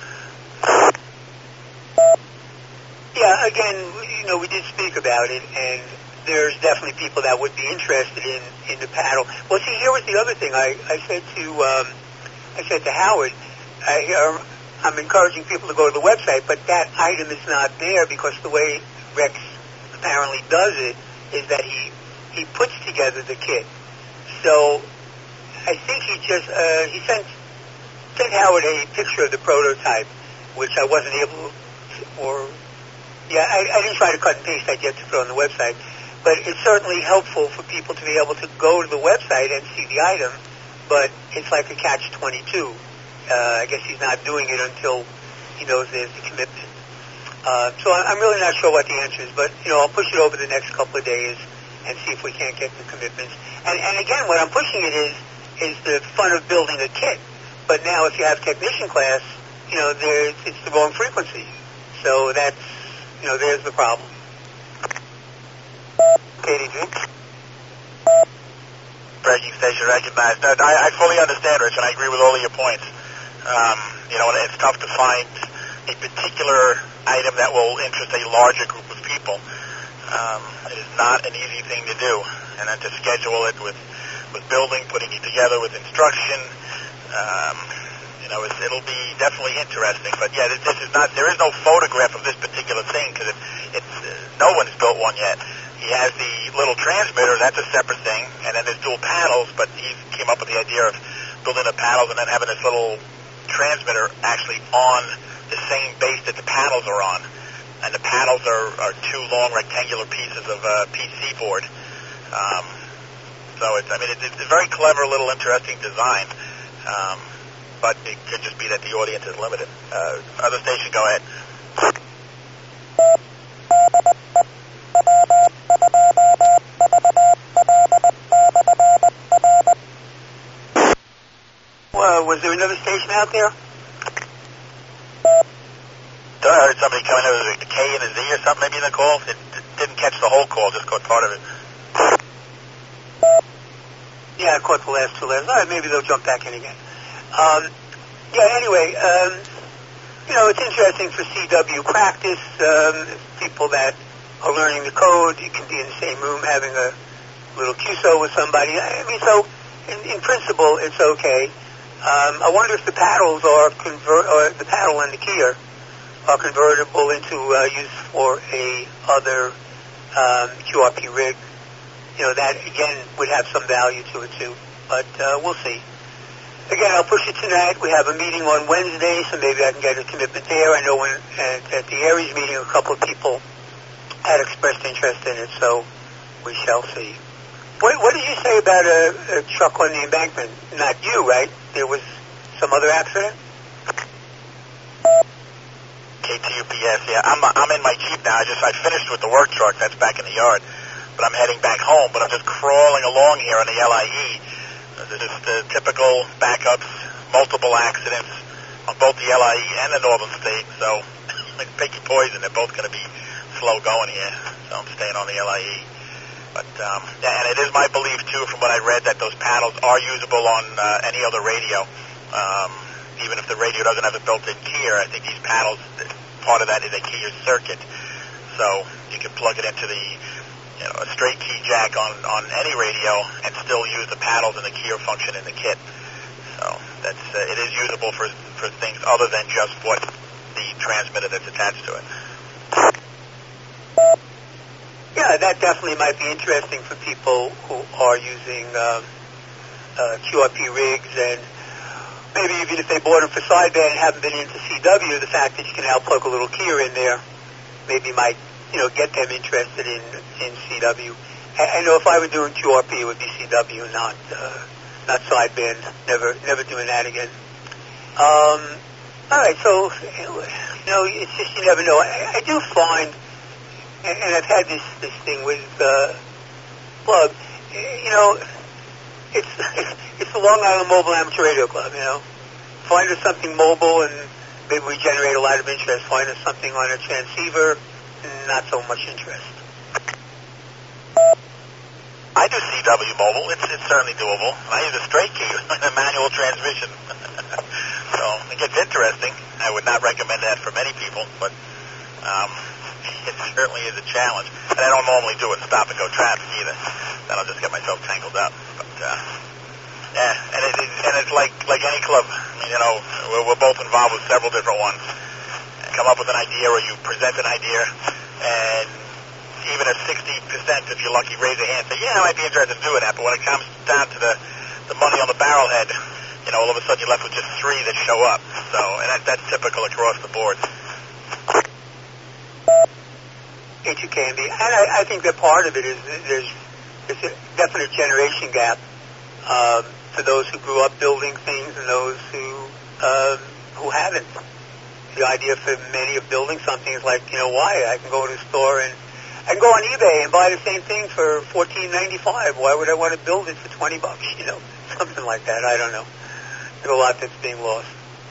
Yeah, again, you know, we did speak about it, and there's definitely people that would be interested in, in the paddle. Well, see, here was the other thing. I, I said to um, I said to Howard, I, uh, I'm encouraging people to go to the website, but that item is not there because the way Rex apparently does it is that he he puts together the kit. So I think he just uh, he sent sent Howard a picture of the prototype, which I wasn't able to, or, yeah, I, I didn't try to cut and paste that yet to put on the website, but it's certainly helpful for people to be able to go to the website and see the item, but it's like a catch twenty-two. Uh, I guess he's not doing it until he knows there's the commitment. Uh, so I'm really not sure what the answer is, but, you know, I'll push it over the next couple of days and see if we can't get the commitments. And, and again, what I'm pushing it is, is the fun of building a kit. But now if you have technician class, you know, there's, it's the wrong frequency. So that's, you know, there's the problem. K D G? Bragging station recognized. No, I, I fully understand, Rich, and I agree with all of your points. Um, you know, it's tough to find a particular item that will interest a larger group of people. Um, it is not an easy thing to do. And then to schedule it with, with building, putting it together with instruction, um, you know, it's, it'll be definitely interesting. But yeah, this, this is not. There is no photograph of this particular thing because it, it's uh, no one's built one yet. He has the little transmitter. That's a separate thing, and then there's dual paddles. But he came up with the idea of building the paddles and then having this little transmitter actually on the same base that the paddles are on. And the paddles are, are two long rectangular pieces of uh, P C board. Um, so it's, I mean, it's, it's a very clever, little, interesting design. Um, but it could just be that the audience is limited. Uh, other station, go ahead. Well, was there another station out there? I heard somebody coming in with a K and a Z or something maybe in the call. It, it didn't catch the whole call, just caught part of it. Yeah, I caught the last two letters. All right, maybe they'll jump back in again. Um, yeah, anyway, um, you know, it's interesting for C W practice. Um, people that are learning the code, you can be in the same room having a little Q S O with somebody. I mean, so in, in principle, it's okay. Um, I wonder if the paddles are convert, or the paddle and the key are, are convertible into uh, use for a other um, Q R P rig. You know, that again would have some value to it too. But uh, we'll see. Again, I'll push it tonight. We have a meeting on Wednesday, so maybe I can get a commitment there. I know when at, at the Aries meeting, a couple of people had expressed interest in it, so we shall see. What, what did you say about a, a truck on the embankment? Not you, right? There was some other accident? K T U P S, yeah. I'm, I'm in my Jeep now. I just I finished with the work truck. That's back in the yard. But I'm heading back home, but I'm just crawling along here on the L I E. There's just the typical backups, multiple accidents on both the L I E and the Northern State. So, pick your poison. They're both going to be slow going here. So I'm staying on the L I E. But, um, yeah, and it is my belief, too, from what I read, that those paddles are usable on uh, any other radio. Um, even if the radio doesn't have a built-in keyer, I think these paddles, part of that is a keyer circuit. So you can plug it into the, you know, a straight key jack on, on any radio and still use the paddles and the keyer function in the kit. So that's uh, it is usable for, for things other than just what the transmitter that's attached to it. Yeah, that definitely might be interesting for people who are using um, uh, Q R P rigs, and maybe even if they bought them for sideband and haven't been into C W, the fact that you can now plug a little keyer in there maybe might, you know, get them interested in, in C W. I, I know if I were doing Q R P, it would be C W, not uh, not sideband. Never never doing that again. Um, all right, so, you know, it's just you never know. I, I do find, and I've had this, this thing with uh, Plug, you know, it's it's the Long Island Mobile Amateur Radio Club, you know. Find us something mobile and maybe we generate a lot of interest. Find us something on a transceiver, not so much interest. I do C W mobile. It's, it's certainly doable. I use a straight key and a manual transmission. So it gets interesting. I would not recommend that for many people, but um, it certainly is a challenge. And I don't normally do it in stop-and-go traffic either. Then I'll just get myself tangled up. But, uh, yeah, and, it, it, and it's like like any club. I mean, you know, we're, we're both involved with several different ones. And come up with an idea, or you present an idea, and even at sixty percent, if you're lucky, raise a hand and say, yeah, I might be interested in doing that. But when it comes down to the, the money on the barrelhead, you know, all of a sudden you're left with just three that show up. So, and that, that's typical across the board. It you can be. And I, I think that part of it is there's, there's a definite generation gap um, for those who grew up building things and those who um, who haven't. The idea for many of building something is like, you know, why? I can go to the store and I can go on eBay and buy the same thing for fourteen ninety-five. Why would I want to build it for twenty bucks? You know, something like that. I don't know. There's a lot that's being lost.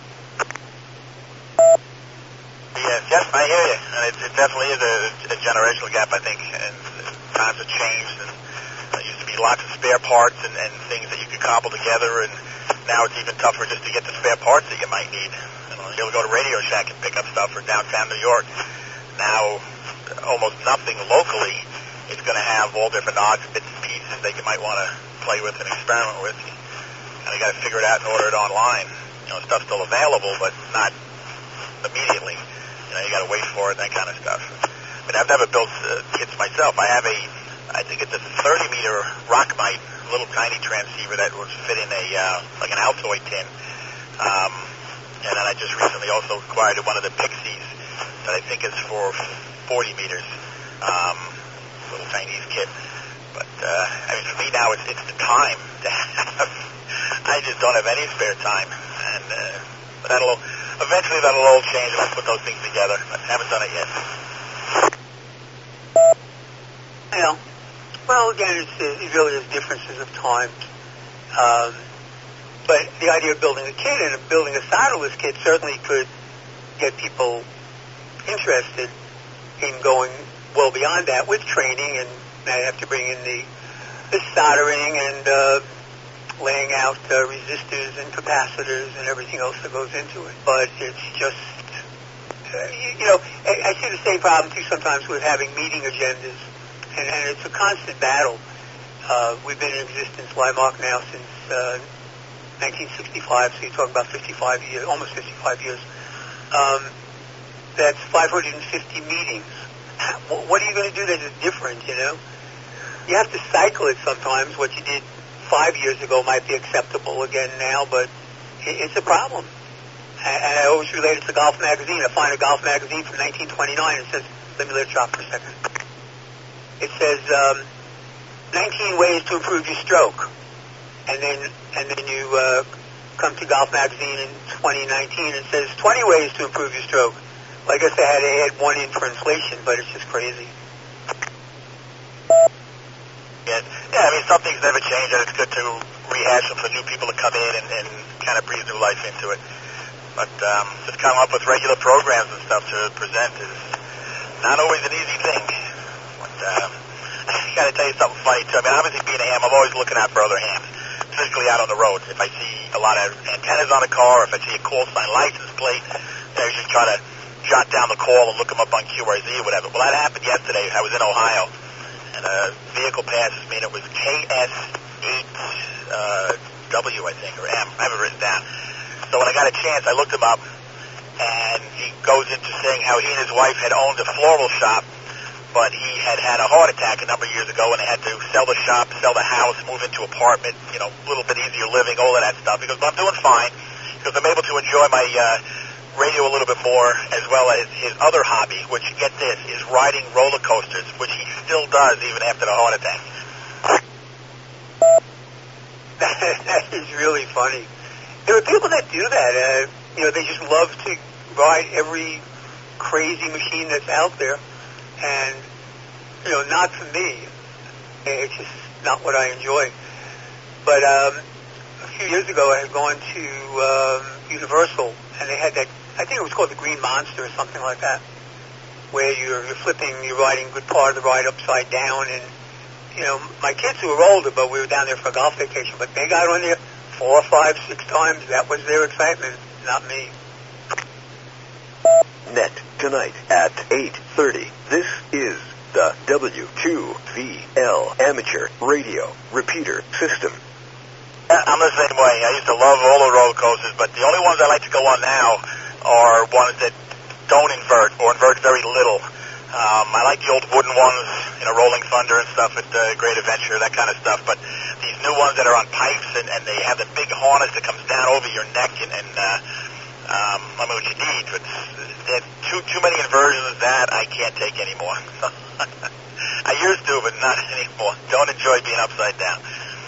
Yes, yes, I hear you. And it, it definitely is a, a generational gap, I think. And times have changed. And there used to be lots of spare parts and, and things that you could cobble together. And now it's even tougher just to get the spare parts that you might need. You know, you'll go to Radio Shack and pick up stuff for downtown New York. Now, almost nothing locally is going to have all different odds, bits and pieces that you might want to play with and experiment with. And you got to figure it out and order it online. You know, stuff's still available, but not immediately. You know, you got to wait for it, that kind of stuff. I mean, I've never built uh, kits myself. I have a, I think it's a thirty meter Rockmite, little tiny transceiver that would fit in a uh, like an Altoid tin. Um, and then I just recently also acquired one of the Pixies that I think is for forty meters, um, little Chinese kit. But, uh, I mean, for me now, it's, it's the time to have. I just don't have any spare time. And, uh, but that'll, eventually that'll all change and I'll put those things together. But I haven't done it yet. Yeah. Well, again, it's, it really is differences of time. Um, but the idea of building a kit and of building a solderless kit certainly could get people interested in going well beyond that with training, and I have to bring in the, the soldering and uh, laying out uh, resistors and capacitors and everything else that goes into it. But it's just, uh, you, you know, I, I see the same problem too sometimes with having meeting agendas, and, and it's a constant battle. Uh, we've been in existence, Limark, now since uh, nineteen sixty-five, so you're talking about fifty-five years, almost fifty-five years. Um, that's five hundred fifty meetings. What are you going to do that is different, you know? You have to cycle it sometimes. What you did five years ago might be acceptable again now, but it's a problem. And I always relate it to Golf Magazine. I find a Golf Magazine from nineteen twenty-nine. It says, let me let it drop for a second. It says, um, nineteen ways to improve your stroke. And then and then you uh, come to Golf Magazine in twenty nineteen and it says twenty ways to improve your stroke. Well, I guess they had to add one in for inflation, but it's just crazy. Yeah, yeah, I mean, some things never change, and it's good to rehash them for new people to come in and, and kind of breathe new life into it. But um, just coming up with regular programs and stuff to present is not always an easy thing. But um, I got to tell you something funny, too. I mean, obviously being a ham, I'm always looking out for other hams, particularly out on the roads. If I see a lot of antennas on a car, if I see a call sign license plate, I just try to jot down the call and look them up on Q R Z or whatever. Well, that happened yesterday. I was in Ohio, and a vehicle passes me, and it was K S eight W, I think, or M. I have it written down. So when I got a chance, I looked him up, and he goes into saying how he and his wife had owned a floral shop, but he had had a heart attack a number of years ago, and they had to sell the shop, sell the house, move into apartment, you know, a little bit easier living, all of that stuff. He goes, but I'm doing fine, because I'm able to enjoy my uh, radio a little bit more, as well as his other hobby, which, get this, is riding roller coasters, which he still does even after the heart attack. That is really funny. There are people that do that. Uh, you know, they just love to ride every crazy machine that's out there. And, you know, not for me. It's just not what I enjoy. But um, a few years ago, I had gone to um, Universal, and they had that, I think it was called the Green Monster or something like that, where you're, you're flipping, you're riding a good part of the ride upside down. And, you know, my kids who were older, but we were down there for a golf vacation, but they got on there four, five, six times. That was their excitement, not me. Net tonight at eight thirty. This is the W two V L Amateur Radio Repeater System. I'm the same way. I used to love all the roller coasters, but the only ones I like to go on now are ones that don't invert or invert very little. Um, I like the old wooden ones, you know, Rolling Thunder and stuff at uh, Great Adventure, that kind of stuff. But these new ones that are on pipes and, and they have the big harness that comes down over your neck and, and uh, um, I mean, what you need. But there's too too many inversions of that I can't take anymore. I used to, but not anymore. Don't enjoy being upside down.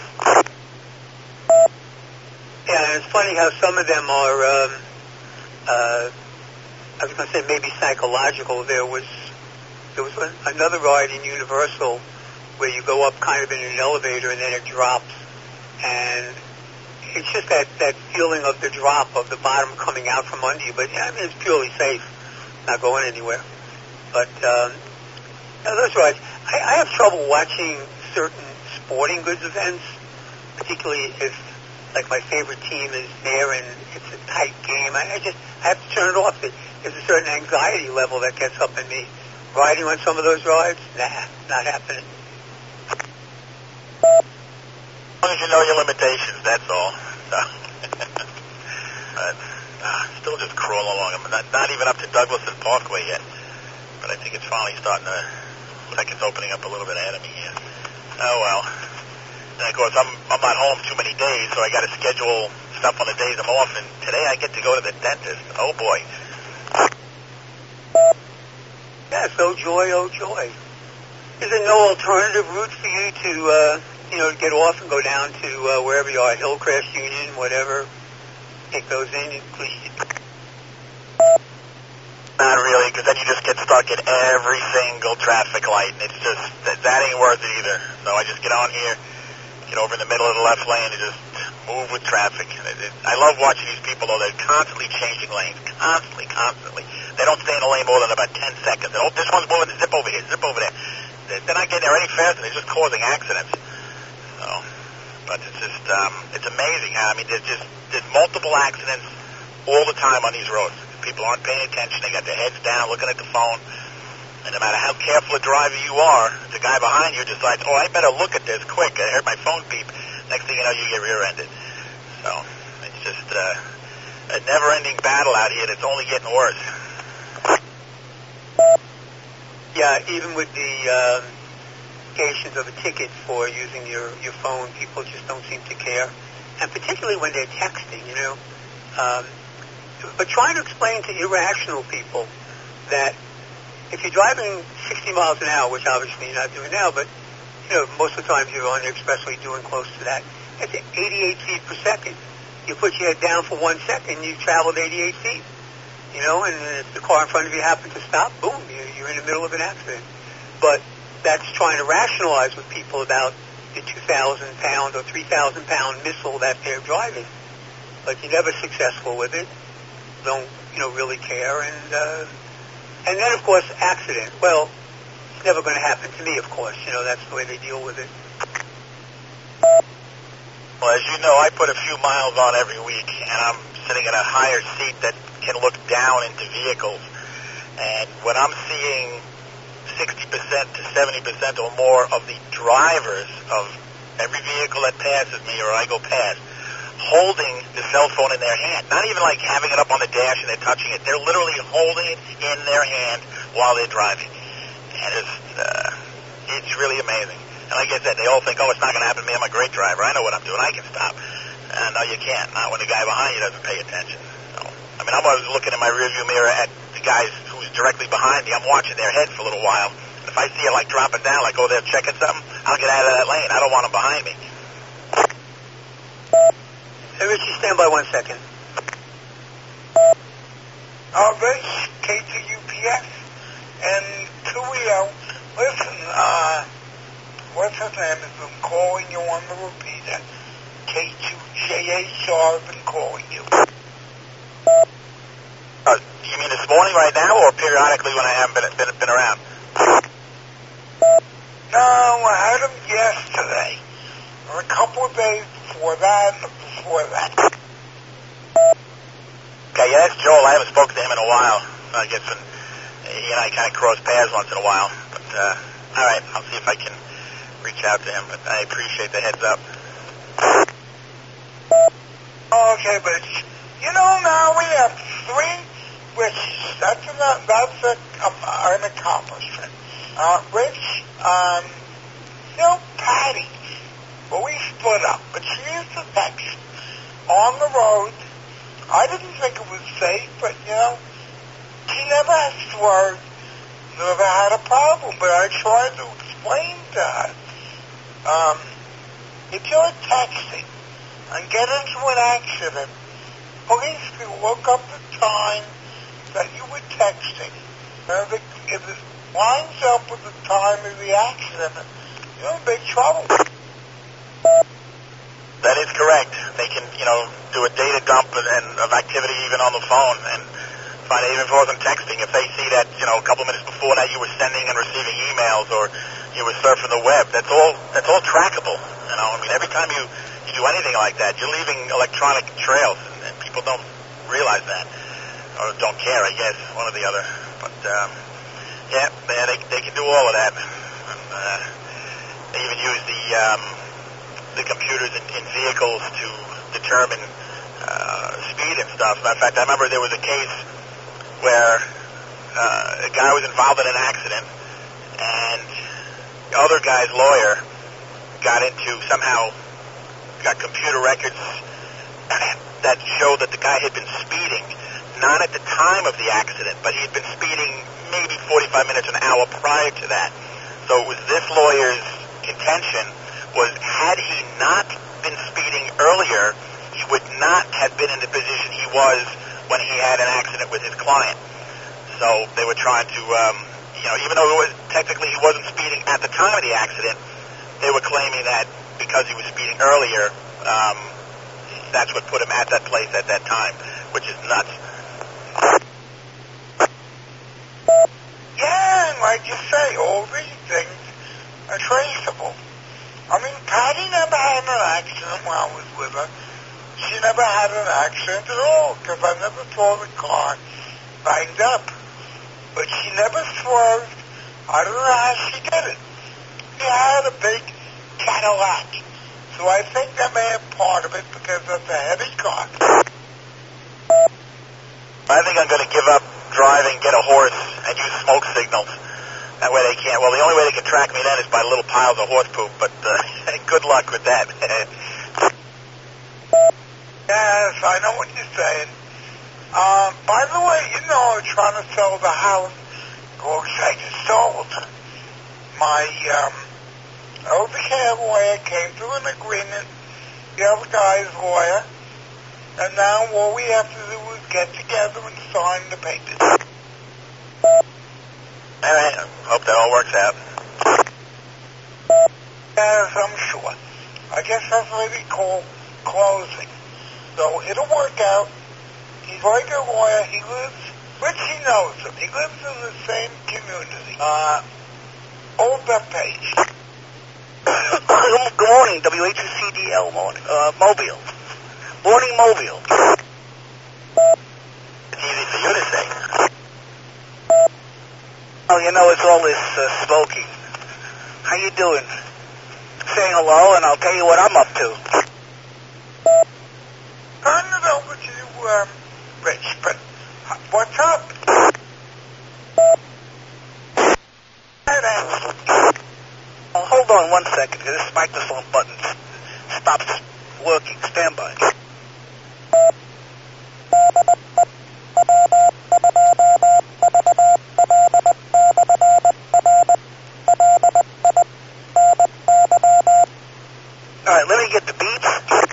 Yeah, and it's funny how some of them are, um, uh, I was going to say maybe psychological. There was there was one, another ride in Universal where you go up kind of in an elevator and then it drops. And it's just that, that feeling of the drop, of the bottom coming out from under you. But, yeah, I mean, it's purely safe, not going anywhere. But um, now those rides, I, I have trouble watching certain sporting goods events, particularly if, like, my favorite team is there and it's a tight game. I, I just I have to turn it off. There's a certain anxiety level that gets up in me. Riding on some of those rides, nah, not happening. As long as you know your limitations, that's all. So, but uh, still just crawling along. I'm not, not even up to Douglaston Parkway yet, but I think it's finally starting to look like it's opening up a little bit ahead of me here. Oh well. And of course, I'm I'm not home too many days, so I got to schedule stuff on the days I'm off. And today I get to go to the dentist. Oh boy. Yes, oh joy, oh joy. Is there no alternative route for you to, uh, you know, get off and go down to uh, wherever you are, Hillcrest, Union, whatever, take those in? At least you... Not really, because then you just get stuck at every single traffic light, and it's just, that, that ain't worth it either. So I just get on here, get over in the middle of the left lane, and just move with traffic. It, it, I love watching these people, though. They're constantly changing lanes, constantly, constantly. They don't stay in a lane more than about ten seconds. Oh, this one's moving, zip over here, zip over there. They're not getting there any faster. They're just causing accidents. So, but it's just, um, it's amazing how, I mean, there's just, there's multiple accidents all the time on these roads. People aren't paying attention. They got their heads down, looking at the phone. And no matter how careful a driver you are, the guy behind you decides, oh, I better look at this quick. I heard my phone beep. Next thing you know, you get rear-ended. So, It's just uh, a never-ending battle out here that's only getting worse. Yeah, even with the uh, implications of a ticket for using your, your phone, people just don't seem to care. And particularly when they're texting, you know. Um, but trying to explain to irrational people that if you're driving sixty miles an hour, which obviously you're not doing now, but, you know, most of the time you're on the expressway doing close to that, it's eighty-eight feet per second. You put your head down for one second, you've traveled eighty-eight feet. You know, and if the car in front of you happens to stop, boom, you're in the middle of an accident. But that's trying to rationalize with people about the two thousand pound or three thousand pound missile that they're driving. But you're never successful with it. Don't, you know, really care. And, uh, and then, of course, accident. Well, it's never going to happen to me, of course. You know, that's the way they deal with it. Well, as you know, I put a few miles on every week, and I'm sitting in a higher seat that can look down into vehicles. And when I'm seeing sixty percent to seventy percent or more of the drivers of every vehicle that passes me or I go past holding the cell phone in their hand, not even like having it up on the dash and they're touching it, they're literally holding it in their hand while they're driving. And it's, uh, it's really amazing. And like I said, they all think, oh, it's not going to happen to me. I'm a great driver. I know what I'm doing. I can stop. Uh, no, you can't. Not when the guy behind you doesn't pay attention. So, I mean, I'm always looking in my rearview mirror at the guys who's directly behind me. I'm watching their head for a little while. And if I see it, like, dropping down, like, oh, they're checking something, I'll get out of that lane. I don't want them behind me. Hey, Richie, stand by one second. Uh, Rich, K two U P S, and Tuio, listen, uh, what's his name has been calling you on the repeater. K two J H R has been calling you. Uh, you mean this morning right now or periodically when I haven't been, been, been around? No, I had him yesterday. Or a couple of days before that and before that. Okay, yeah, that's Joel. I haven't spoken to him in a while. I guess when he and I kind of cross paths once in a while. But, uh, all right, I'll see if I can reach out to him. But I appreciate the heads up. Okay, but, you know, now we have three Riches. That's, an, that's a, um, an accomplishment. Uh, Rich, um, you know, Patty, well, we split up, but she used to text on the road. I didn't think it was safe, but, you know, she never has swerved, never had a problem, but I tried to explain to her, um, if you're texting and get into an accident, police can look up the time that you were texting. Now, if it, if it lines up with the time of the accident, you're in big trouble. That is correct. They can, you know, do a data dump and, and of activity even on the phone and find it even if it wasn't texting. If they see that, you know, a couple minutes before that you were sending and receiving emails or you were surfing the web, that's all that's all trackable. You know, I mean, every time you, you do anything like that, you're leaving electronic trails, and, and people don't realize that or don't care, I guess, one or the other. But um, yeah, they, they they can do all of that. And, uh, they even use the um, the computers in, in vehicles to determine uh, speed and stuff. Matter of fact, I remember there was a case where uh, a guy was involved in an accident, and the other guy's lawyer got into somehow got computer records that showed that the guy had been speeding, not at the time of the accident, but he had been speeding maybe forty-five minutes an hour prior to that. So it was this lawyer's contention was had he not been speeding earlier, he would not have been in the position he was when he had an accident with his client. So they were trying to, um, you know, even though it was, technically he wasn't speeding at the time of the accident, they were claiming that because he was speeding earlier, um, that's what put him at that place at that time, which is nuts. Yeah, and like you say, all these things are traceable. I mean, Patty never had an accident while I was with her. She never had an accident at all, because I never saw the car banged up. But she never swerved. I don't know how she did it. She had a big Cadillac So I think that may have part of it because that's a heavy car. I think I'm going to give up driving, get a horse, and use smoke signals. That way they can't. Well, the only way they can track me then is by little piles of horse poop, but uh, good luck with that. Yes, I know what you're saying. Um, by the way, you know I'm trying to sell the house. Well, I just sold. My um, elder care lawyer came to an agreement, the other guy's lawyer, and now all we have to do is get together and sign the papers. All right, hope that all works out. Yes, I'm sure. I guess that's what we call closing. So it'll work out. He's like a lawyer. He lives, which he knows him. He lives in the same community. Uh, Old Beth Page. Good morning, W H C D L morning, uh, Mobile. Morning Mobile. It's easy for you to say. Oh, you know, it's all this uh, smoking. How you doing? Say hello, and I'll tell you what I'm up to. Turn it over to you, um, Rich, but uh, what's up? Oh, hold on one second, because this microphone button stops working. Stand by. All right, let me get the beeps.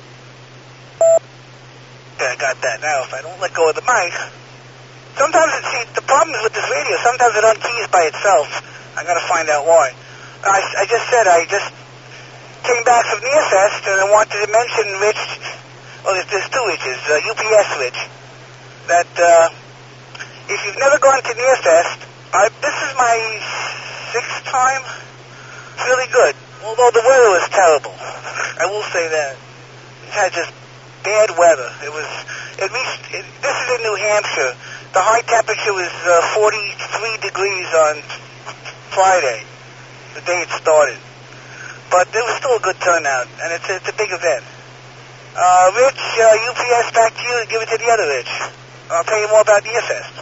Okay, I got that. Now, if I don't let go of the mic, sometimes it, see, the problem is with this radio, sometimes it unkeys by itself. I got to find out why. I, I just said I just came back from Nearfest, and I wanted to mention Rich, well, there's, there's two Riches, uh, U P S Rich, that uh, if you've never gone to Nearfest, I, this is my sixth time. It's really good, although the weather was terrible. I will say that. It had just bad weather. It was, at least, it, this is in New Hampshire. The high temperature was uh, forty-three degrees on Friday, the day it started. But it was still a good turnout, and it's, it's a big event. Uh, Rich, uh, U P S, back to you, and give it to the other Rich. I'll tell you more about Nearfest.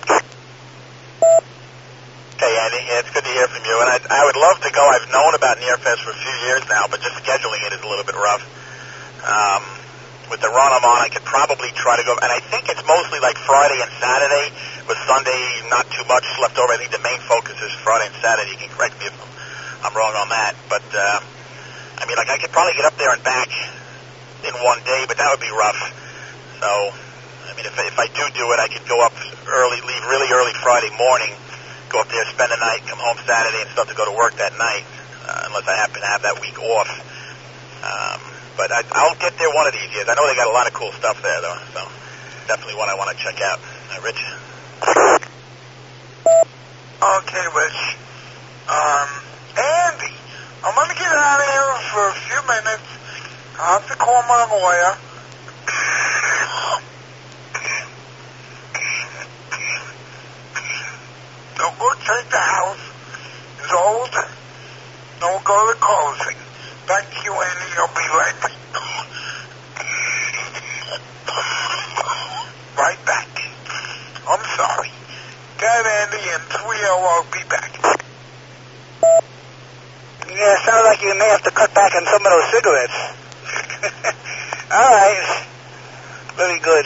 Okay, Andy, yeah, it's good to hear from you. And I, I would love to go. I've known about Nearfest for a few years now, but just scheduling it is a little bit rough. Um, with the run I'm on, I could probably try to go. And I think it's mostly like Friday and Saturday, with Sunday not too much left over. I think the main focus is Friday and Saturday. You can correct me if I'm, I'm wrong on that. But, uh, I mean, like I could probably get up there and back in one day, but that would be rough. So, I mean, if, if I do do it, I could go up early, leave really early Friday morning, go up there, spend the night, come home Saturday, and start to go to work that night, uh, unless I happen to have that week off. Um, but I, I'll get there one of these years. I know they got a lot of cool stuff there, though, so definitely one I want to check out. Uh, Rich? Okay, Rich. Um, Andy, I'm going to get out of here for a few minutes. I'll have to call my lawyer. Don't go take the house. It's old. Don't go to closing. Back to you, Andy. I'll be right back. Right back. I'm sorry. Got Andy in three oh. I'll be back. Yeah, sounds like you may have to cut back on some of those cigarettes. All right. Very good.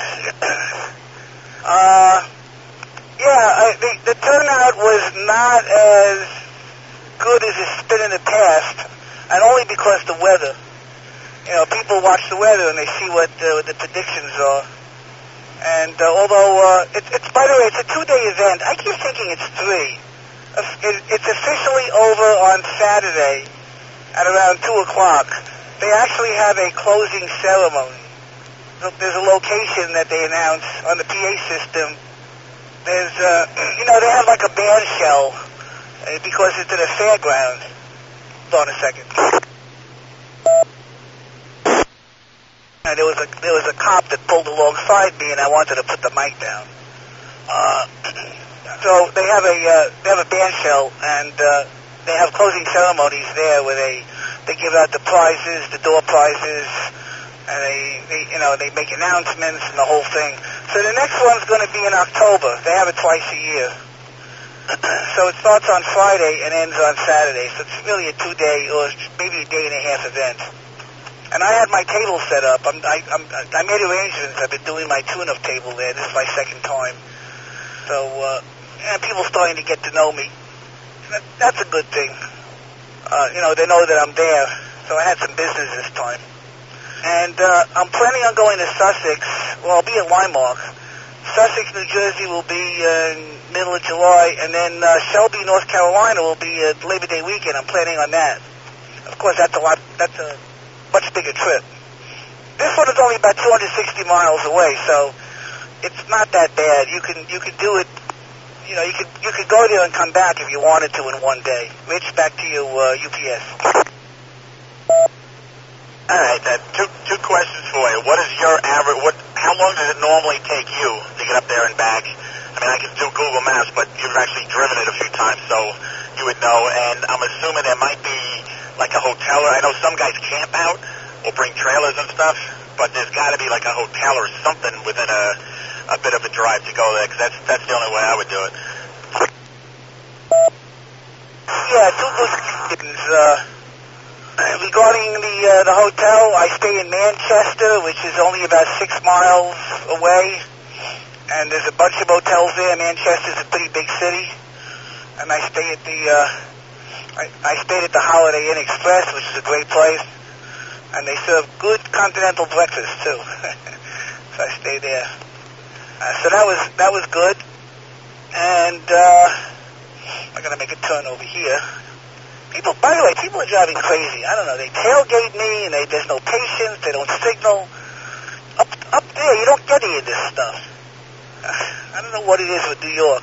Uh, yeah, I, the, the turnout was not as good as it's been in the past, and only because the weather. You know, people watch the weather and they see what, uh, what the predictions are. And uh, although uh, it, it's, by the way, it's a two-day event. I keep thinking it's three. It, it's officially over on Saturday at around two o'clock. They actually have a closing ceremony. There's a location that they announce on the P A system. There's, uh, you know, they have like a band shell uh, because it's at a fairground. Hold on a second. Uh, there was a there was a cop that pulled alongside me, and I wanted to put the mic down. Uh, so they have a uh, they have a band shell, and uh, they have closing ceremonies there where they They give out the prizes, the door prizes, and they, they, you know, they make announcements and the whole thing. So the next one's going to be in October. They have it twice a year. So it starts on Friday and ends on Saturday. So it's really a two-day or maybe a day and a half event. And I had my table set up. I'm, I, I'm, I made arrangements. I've been doing my tune-up table there. This is my second time. So, uh, and people starting to get to know me. That, that's a good thing. Uh, you know, they know that I'm there. So I had some business this time. And uh, I'm planning on going to Sussex. Well, I'll be at Limemark. Sussex, New Jersey will be uh, in middle of July, and then uh, Shelby, North Carolina will be uh, Labor Day weekend. I'm planning on that. Of course, that's a lot. That's a much bigger trip. This one is only about two hundred sixty miles away, so it's not that bad. You can you can do it. You know, you could you could go there and come back if you wanted to in one day. Rich, back to you, uh, U P S. All right, uh, two two questions for you. What is your average? What? How long does it normally take you to get up there and back? I mean, I can do Google Maps, but you've actually driven it a few times, so you would know. And I'm assuming there might be like a hotel. Or I know some guys camp out or bring trailers and stuff, but there's got to be like a hotel or something within a a bit of a drive to go there, because that's that's the only way I would do it. Yeah, two good questions. Uh, regarding the uh, the hotel, I stay in Manchester, which is only about six miles away, and there's a bunch of hotels there. Manchester's a pretty big city, and I stay at the uh, I, I stayed at the Holiday Inn Express, which is a great place, and they serve good continental breakfast too. So I stay there. Uh, so that was that was good, and uh, I'm gonna make a turn over here. People, by the way, people are driving crazy. I don't know. They tailgate me, and they, there's no patience. They don't signal. Up up there, you don't get any of this stuff. Uh, I don't know what it is with New York.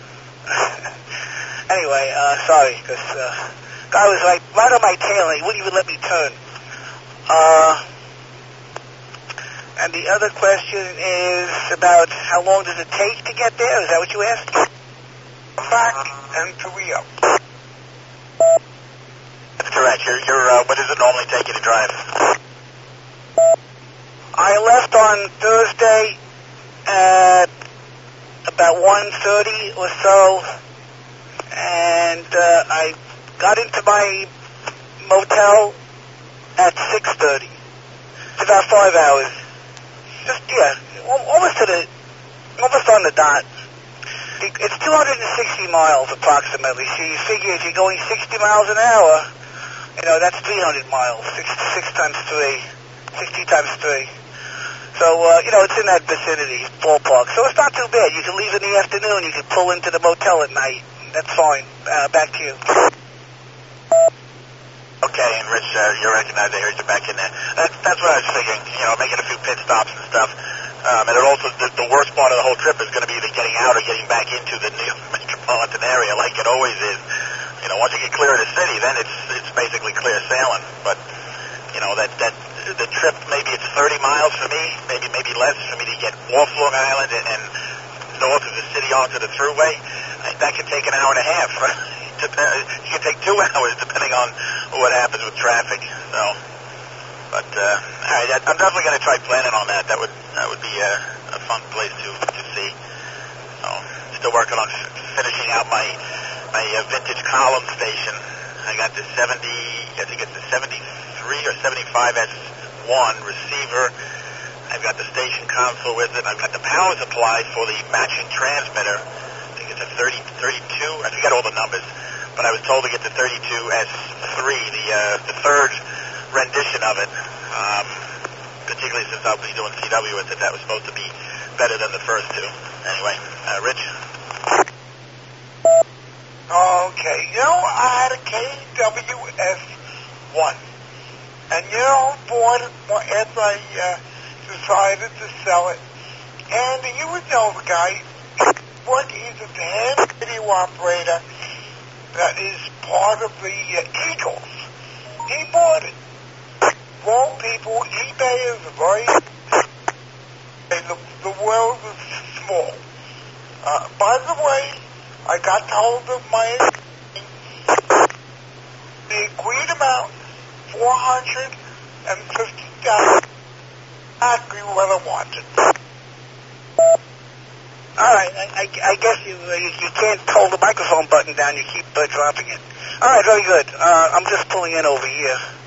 Anyway, uh, sorry, because uh, guy was like right on my tail, and he wouldn't even let me turn. Uh, and the other question is about how long does it take to get there? Is that what you asked? Back and to Rio. That's correct. You're, you're, uh, what does it normally take you to drive? I left on Thursday at about one thirty or so, and uh, I got into my motel at six thirty. It's about five hours. Just, yeah, almost to the, almost on the dot. It's two hundred sixty miles approximately. So you figure if you're going sixty miles an hour, you know, that's three hundred miles. Six, six times three. sixty times three. So, uh, you know, it's in that vicinity, ballpark. So it's not too bad. You can leave in the afternoon. You can pull into the motel at night. That's fine. Uh, back to you. Okay, and Rich, uh, you recognize I heard you back in there. That's, that's what I was thinking, you know, making a few pit stops and stuff. Um, and it also, the, the worst part of the whole trip is going to be either getting out or getting back into the New York metropolitan area like it always is. You know, once you get clear of the city, then it's it's basically clear sailing. But, you know, that, that the trip, maybe it's thirty miles for me, maybe maybe less for me to get off Long Island and, and north of the city onto the thruway. That can take an hour and a half. It can take two hours depending on what happens with traffic. So, but uh, all right, I'm definitely going to try planning on that. That would that would be a, a fun place to to see. So, still working on f- finishing out my my uh, vintage column station. I got the seventy, I think it's the seventy-three or seventy-five S one receiver. I've got the station console with it. I've got the power supply for the matching transmitter. I think it's a thirty, thirty-two. I forget all the numbers, but I was told to get the thirty-two S three, the uh, the third rendition of it. Um, particularly since I'll be doing C W with it, that was supposed to be better than the first two. Anyway, uh, Rich. Okay, you know, I had a K W S one, and you know, bought it as I uh, decided to sell it, and you would know the guy, what he's a head video operator that is part of the uh, Eagles. He bought it. Wrong people, eBay is very, the, the world is small. Uh, by the way, I got hold of my the agreed amount four hundred fifty thousand. Exactly what I wanted. All right, I, I, I guess you, uh, you you can't hold the microphone button down. You keep uh, dropping it. All right, very good. Uh, I'm just pulling in over here.